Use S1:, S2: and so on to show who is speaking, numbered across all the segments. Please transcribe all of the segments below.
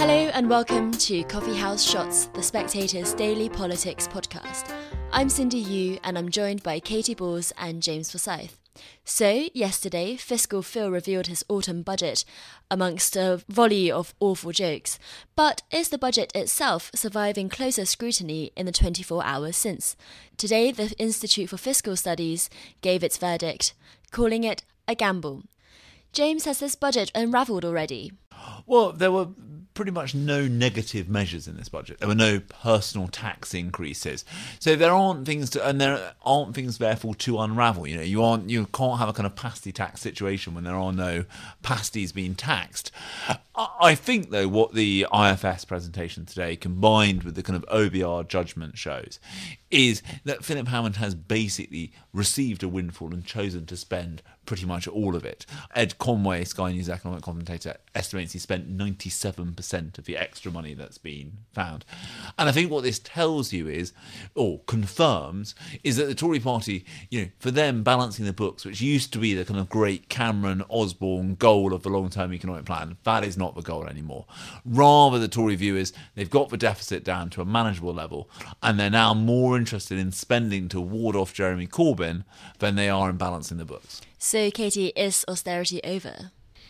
S1: Hello and welcome to Coffee House Shots, The Spectator's daily politics podcast. I'm Cindy Yu and I'm joined by Katie Balls and James Forsyth. So, yesterday, Fiscal Phil revealed his autumn budget amongst a volley of awful jokes. But is the budget itself surviving closer scrutiny in the 24 hours since? Today, the Institute for Fiscal Studies gave its verdict, calling it a gamble. James, has this budget unravelled already?
S2: Well, there were pretty much no negative measures in this budget. There were no personal tax increases. So there aren't things therefore to unravel. You can't have a kind of pasty tax situation when there are no pasties being taxed. I think, though, what the IFS presentation today, combined with the kind of OBR judgment, shows is that Philip Hammond has basically received a windfall and chosen to spend pretty much all of it. Ed Conway, Sky News economic commentator, estimates he spent 97% of the extra money that's been found. And I think what this tells you is, or confirms, is that the Tory party, for them, balancing the books, which used to be the kind of great Cameron Osborne goal of the long-term economic plan, that is not the goal anymore. Rather, the Tory view is they've got the deficit down to a manageable level, and they're now more interested in spending to ward off Jeremy Corbyn than they are in balancing the books.
S1: So, Katie, is austerity over?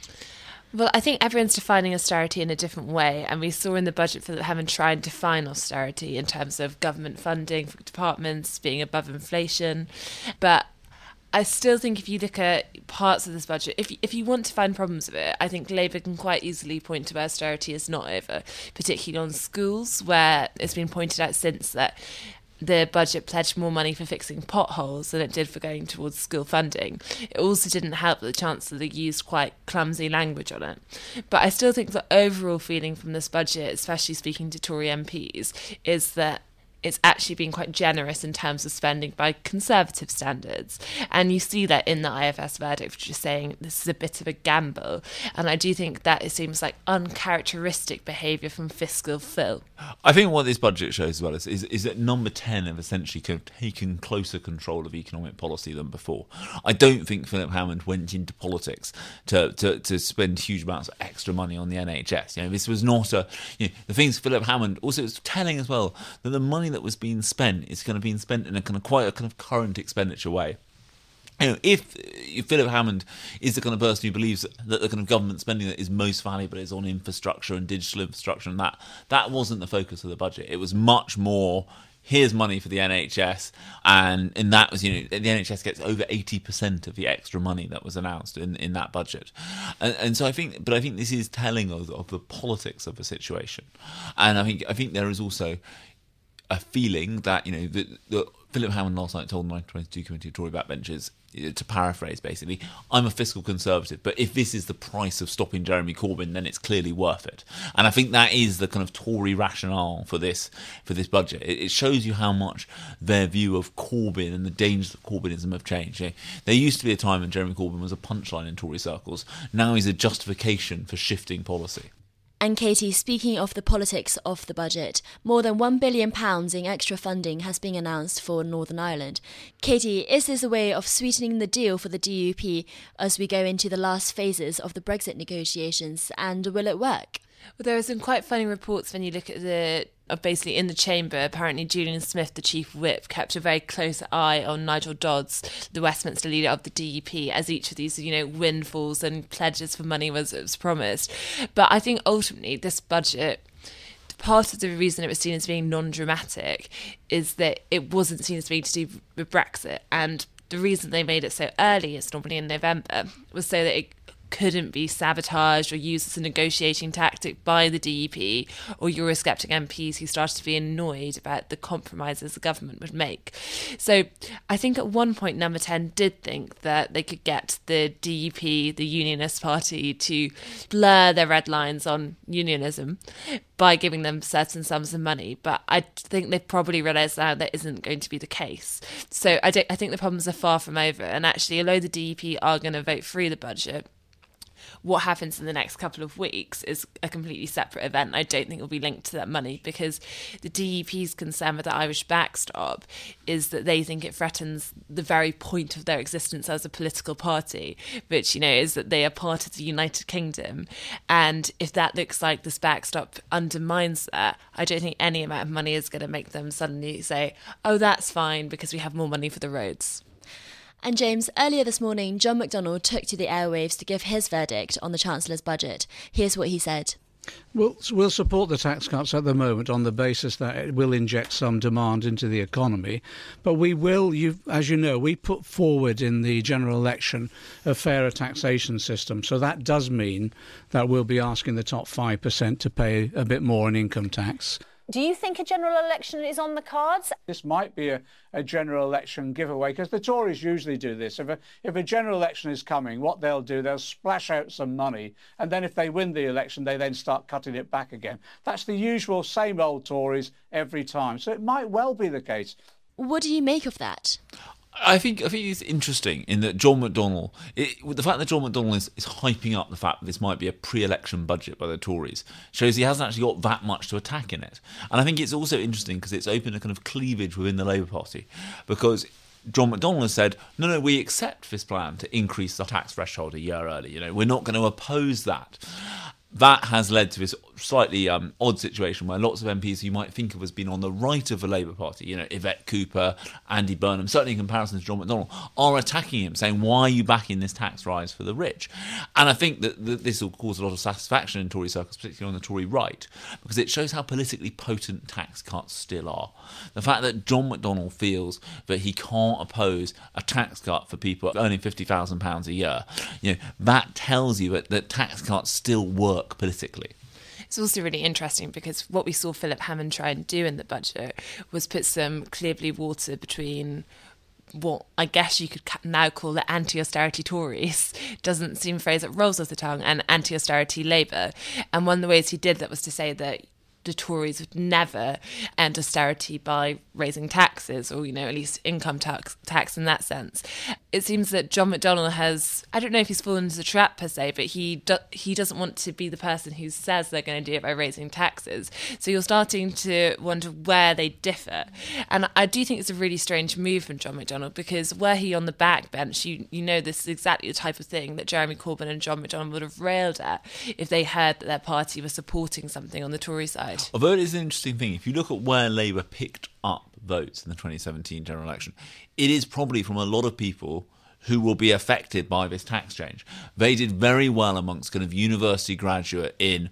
S3: Well, I think everyone's defining austerity in a different way, and we saw in the budget for having tried to define austerity in terms of government funding for departments being above inflation. But I still think if you look at parts of this budget, if you want to find problems with it, I think Labour can quite easily point to where austerity is not over, particularly on schools, where it's been pointed out since that the budget pledged more money for fixing potholes than it did for going towards school funding. It also didn't help that the Chancellor used quite clumsy language on it. But I still think the overall feeling from this budget, especially speaking to Tory MPs, is that it's actually been quite generous in terms of spending by Conservative standards. And you see that in the IFS verdict, which is saying this is a bit of a gamble. And I do think that it seems like uncharacteristic behaviour from Fiscal Phil.
S2: I think what this budget shows as well is that Number 10 have essentially kind of taken closer control of economic policy than before. I don't think Philip Hammond went into politics to spend huge amounts of extra money on the NHS. This was not the things Philip Hammond also was telling as well, that the money that was being spent is kind of being spent in a kind of quite a kind of current expenditure way. If Philip Hammond is the kind of person who believes that the kind of government spending that is most valuable is on infrastructure and digital infrastructure, and that wasn't the focus of the budget. It was much more, here's money for the NHS, and that was, the NHS gets over 80% of the extra money that was announced in that budget. And so I think this is telling of the politics of the situation. And I think there is also a feeling that, that Philip Hammond last night told the 1922 Committee of Tory backbenchers, to paraphrase basically, I'm a fiscal conservative, but if this is the price of stopping Jeremy Corbyn, then it's clearly worth it. And I think that is the kind of Tory rationale for this budget. It shows you how much their view of Corbyn and the dangers of Corbynism have changed. There used to be a time when Jeremy Corbyn was a punchline in Tory circles. Now he's a justification for shifting policy.
S1: And Katie, speaking of the politics of the budget, more than £1 billion in extra funding has been announced for Northern Ireland. Katie, is this a way of sweetening the deal for the DUP as we go into the last phases of the Brexit negotiations, and will it work?
S3: Well, there are some quite funny reports when you look at basically in the chamber. Apparently Julian Smith, the chief whip, kept a very close eye on Nigel Dodds, the Westminster leader of the DUP, as each of these, windfalls and pledges for money was promised. But I think ultimately this budget, part of the reason it was seen as being non-dramatic is that it wasn't seen as being to do with Brexit. And the reason they made it so early, it's normally in November, was so that it couldn't be sabotaged or used as a negotiating tactic by the DUP or Eurosceptic MPs who started to be annoyed about the compromises the government would make. So I think at one point Number 10 did think that they could get the DUP, the Unionist Party, to blur their red lines on unionism by giving them certain sums of money. But I think they've probably realised now that isn't going to be the case. So I think the problems are far from over. And actually, although the DUP are going to vote through the budget, What happens in the next couple of weeks is a completely separate event. I don't think it will be linked to that money, because the DUP's concern with the Irish backstop is that they think it threatens the very point of their existence as a political party, which, is that they are part of the United Kingdom. And if that looks like this backstop undermines that, I don't think any amount of money is going to make them suddenly say, oh, that's fine because we have more money for the roads.
S1: And James, earlier this morning, John McDonnell took to the airwaves to give his verdict on the Chancellor's budget. Here's what he said.
S4: We'll support the tax cuts at the moment on the basis that it will inject some demand into the economy. But we will, as you know, we put forward in the general election a fairer taxation system. So that does mean that we'll be asking the top 5% to pay a bit more in income tax.
S5: Do you think a general election is on the cards?
S4: This might be a general election giveaway, because the Tories usually do this. If a general election is coming, what they'll do, they'll splash out some money, and then if they win the election, they then start cutting it back again. That's the usual same old Tories every time. So it might well be the case.
S1: What do you make of that?
S2: I think it's interesting in that John McDonnell, the fact that John McDonnell is hyping up the fact that this might be a pre-election budget by the Tories shows he hasn't actually got that much to attack in it. And I think it's also interesting because it's opened a kind of cleavage within the Labour Party, because John McDonnell has said, no, we accept this plan to increase the tax threshold a year early. We're not going to oppose that. That has led to this slightly odd situation where lots of MPs who you might think of as being on the right of the Labour Party, Yvette Cooper, Andy Burnham, certainly in comparison to John McDonnell, are attacking him, saying, why are you backing this tax rise for the rich? And I think that this will cause a lot of satisfaction in Tory circles, particularly on the Tory right, because it shows how politically potent tax cuts still are. The fact that John McDonnell feels that he can't oppose a tax cut for people earning £50,000 a year, that tells you that tax cuts still work politically.
S3: It's also really interesting because what we saw Philip Hammond try and do in the budget was put some clear blue water between what I guess you could now call the anti-austerity Tories, doesn't seem a phrase that rolls off the tongue, and anti-austerity Labour. And one of the ways he did that was to say that the Tories would never end austerity by raising taxes, or, at least income tax in that sense. It seems that John McDonnell has, I don't know if he's fallen into the trap per se, but he doesn't want to be the person who says they're going to do it by raising taxes. So you're starting to wonder where they differ. And I do think it's a really strange move from John McDonnell, because were he on the backbench, this is exactly the type of thing that Jeremy Corbyn and John McDonnell would have railed at if they heard that their party was supporting something on the Tory side.
S2: Although it is an interesting thing, if you look at where Labour picked up votes in the 2017 general election, it is probably from a lot of people who will be affected by this tax change. They did very well amongst kind of university graduates in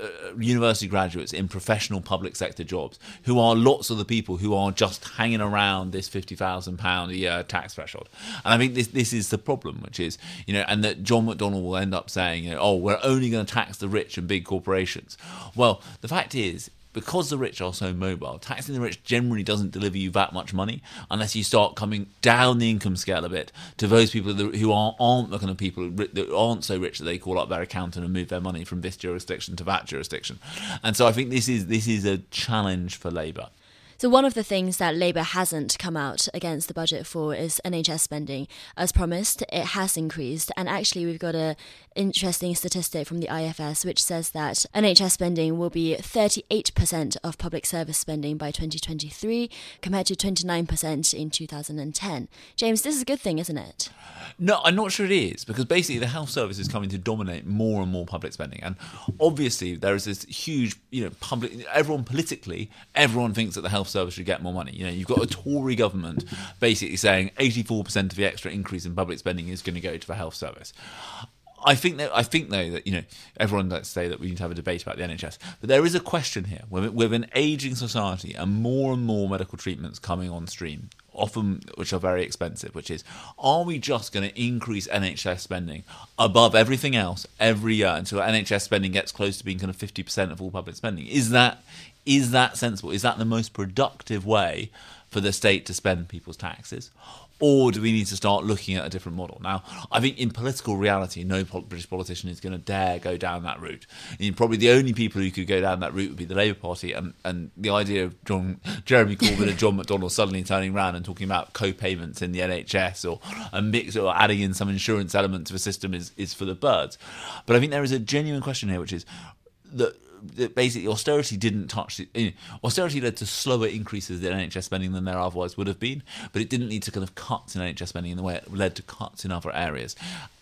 S2: professional public sector jobs, who are lots of the people who are just hanging around this £50,000 a year tax threshold. And I think this is the problem, which is, and that John McDonnell will end up saying, we're only going to tax the rich and big corporations. Well, the fact is, because the rich are so mobile, taxing the rich generally doesn't deliver you that much money unless you start coming down the income scale a bit to those people who aren't the kind of people that aren't so rich that they call up their accountant and move their money from this jurisdiction to that jurisdiction. And so I think this is a challenge for Labour.
S1: So one of the things that Labour hasn't come out against the budget for is NHS spending. As promised, it has increased. And actually, we've got an interesting statistic from the IFS, which says that NHS spending will be 38% of public service spending by 2023, compared to 29% in 2010. James, this is a good thing, isn't it?
S2: No, I'm not sure it is, because basically the health service is coming to dominate more and more public spending. And obviously there is this huge, everyone thinks that the health service should get more money. You've got a Tory government basically saying 84% of the extra increase in public spending is going to go to the health service. I think though that everyone likes to say that we need to have a debate about the NHS, but there is a question here with an ageing society and more medical treatments coming on stream, often which are very expensive, which is, are we just going to increase NHS spending above everything else every year until NHS spending gets close to being kind of 50% of all public spending? Is that sensible? Is that the most productive way for the state to spend people's taxes? Or do we need to start looking at a different model? Now, I think in political reality, no British politician is going to dare go down that route. And probably the only people who could go down that route would be the Labour Party. And the idea of Jeremy Corbyn and John McDonnell suddenly turning around and talking about co-payments in the NHS or a mix or adding in some insurance elements of a system is for the birds. But I think there is a genuine question here, which is that basically austerity didn't touch austerity led to slower increases in NHS spending than there otherwise would have been, but it didn't lead to kind of cuts in NHS spending in the way it led to cuts in other areas.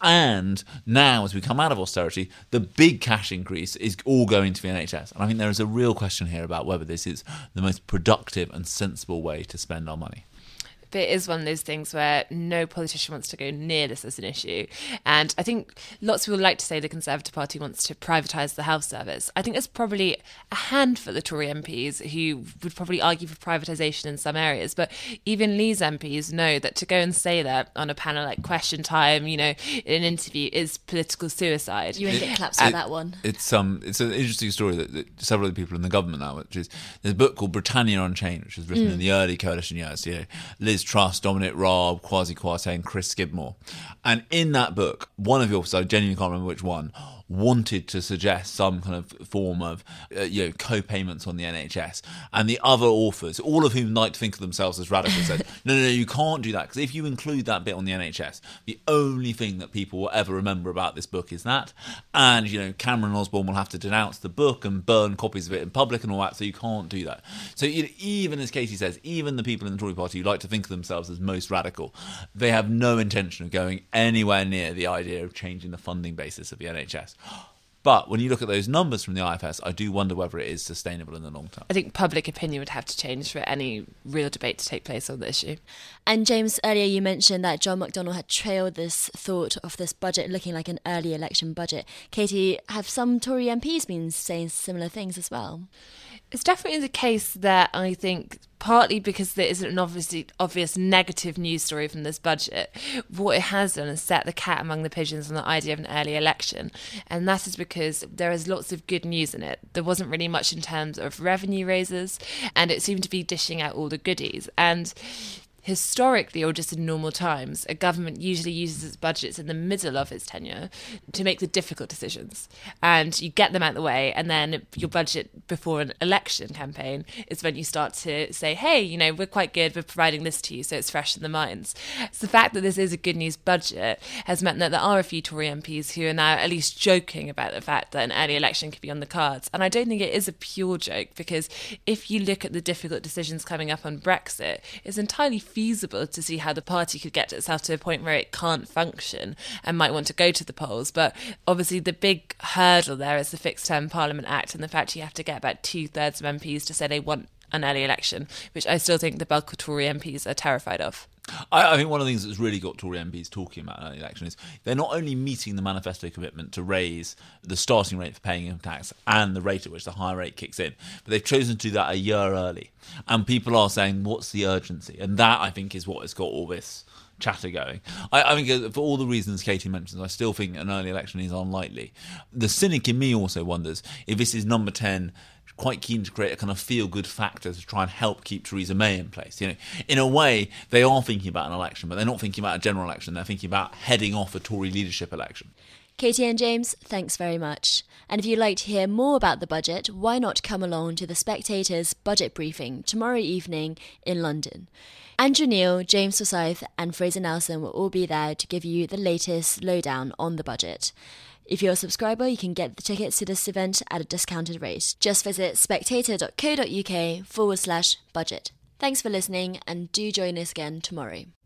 S2: And now, as we come out of austerity, the big cash increase is all going to the NHS. And I think there is a real question here about whether this is the most productive and sensible way to spend our money.
S3: But it is one of those things where no politician wants to go near this as an issue. And I think lots of people like to say the Conservative Party wants to privatise the health service. I think there's probably a handful of Tory MPs who would probably argue for privatisation in some areas. But even Lee's MPs know that to go and say that on a panel like Question Time, in an interview, is political suicide.
S1: You won't get claps for that one.
S2: It's an interesting story that several of the people in the government now, which is there's a book called Britannia Unchained, which was written in the early coalition years. Liz Truss, Dominic Raab, Kwasi Kwarteng, Chris Skidmore. And in that book, one of the authors, I genuinely can't remember which one, wanted to suggest some kind of form of co-payments on the NHS. And the other authors, all of whom like to think of themselves as radical, said, no, you can't do that. Because if you include that bit on the NHS, the only thing that people will ever remember about this book is that. And, Cameron Osborne will have to denounce the book and burn copies of it in public and all that, so you can't do that. So even as Katie says, even the people in the Tory party who like to think of themselves as most radical, they have no intention of going anywhere near the idea of changing the funding basis of the NHS. But when you look at those numbers from the IFS, I do wonder whether it is sustainable in the long term.
S3: I think public opinion would have to change for any real debate to take place on the issue.
S1: And James, earlier you mentioned that John McDonnell had trailed this thought of this budget looking like an early election budget. Katie, have some Tory MPs been saying similar things as well?
S3: It's definitely the case that I think partly because there isn't an obvious negative news story from this budget, what it has done is set the cat among the pigeons on the idea of an early election. And that is because there is lots of good news in it. There wasn't really much in terms of revenue raises, and it seemed to be dishing out all the goodies. And historically, or just in normal times, a government usually uses its budgets in the middle of its tenure to make the difficult decisions. And you get them out of the way, and then your budget before an election campaign is when you start to say, hey, we're quite good, we're providing this to you, so it's fresh in the minds. So the fact that this is a good news budget has meant that there are a few Tory MPs who are now at least joking about the fact that an early election could be on the cards. And I don't think it is a pure joke, because if you look at the difficult decisions coming up on Brexit, it's entirely feasible to see how the party could get itself to a point where it can't function and might want to go to the polls. But obviously the big hurdle there is the Fixed Term Parliament Act and the fact you have to get about 2/3 of MPs to say they want an early election, which I still think the bulk of Tory MPs are terrified of.
S2: I think one of the things that's really got Tory MPs talking about an early election is they're not only meeting the manifesto commitment to raise the starting rate for paying income tax and the rate at which the higher rate kicks in, but they've chosen to do that a year early. And people are saying, what's the urgency? And that, I think, is what has got all this chatter going. I think for all the reasons Katie mentions, I still think an early election is unlikely. The cynic in me also wonders if this is number 10 quite keen to create a kind of feel-good factor to try and help keep Theresa May in place. In a way, they are thinking about an election, but they're not thinking about a general election. They're thinking about heading off a Tory leadership election.
S1: Katie and James, thanks very much. And if you'd like to hear more about the budget, why not come along to the Spectator's budget briefing tomorrow evening in London? Andrew Neil, James Forsyth and Fraser Nelson will all be there to give you the latest lowdown on the budget. If you're a subscriber, you can get the tickets to this event at a discounted rate. Just visit spectator.co.uk/budget. Thanks for listening, and do join us again tomorrow.